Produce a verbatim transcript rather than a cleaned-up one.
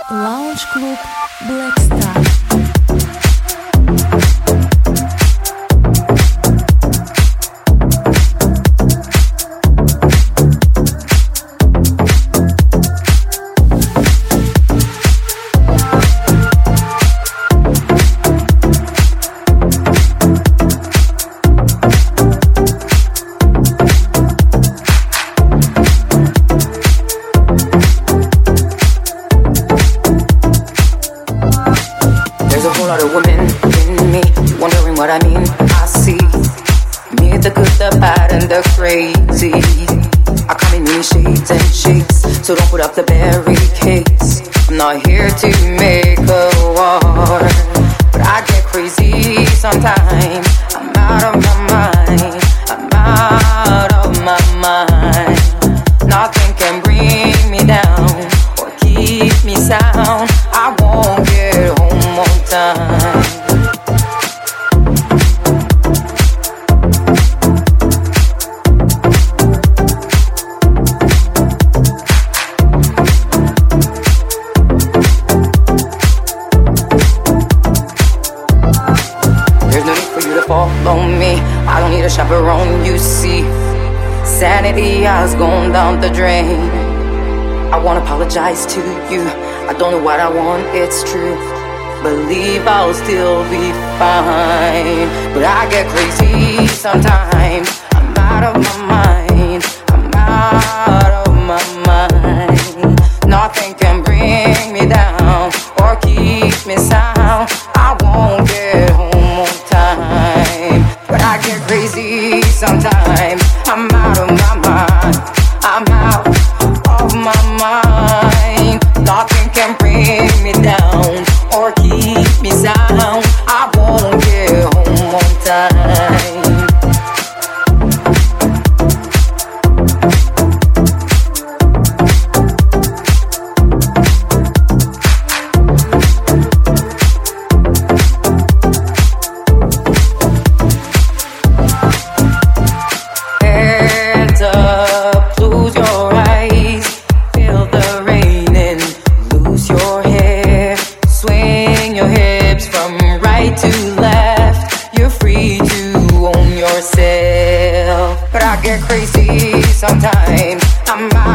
Lounge Club Black Star. What I mean, I see me, the good, the bad, and the crazy. I come in many shades and shapes, so don't put up the barricades. I'm not here to make a war, but I get crazy sometimes. I'm out of my mind, I'm out of my mind. Nothing can bring me down or keep me sound. I won't get home on time. Follow me, I don't need a chaperone, you see. Sanity has gone down the drain. I wanna apologize to you, I don't know what I want, it's true. Believe I'll still be fine, but I get crazy sometimes. I'm out of my mind, I'm out of my mind. Nothing can bring me down or keep me sound. I won't get home on time, but I get crazy sometimes. I'm out of my mind, I'm out of my mind. Nothing can bring me down or keep me sound. I won't get home on time. But I get crazy sometimes. I'm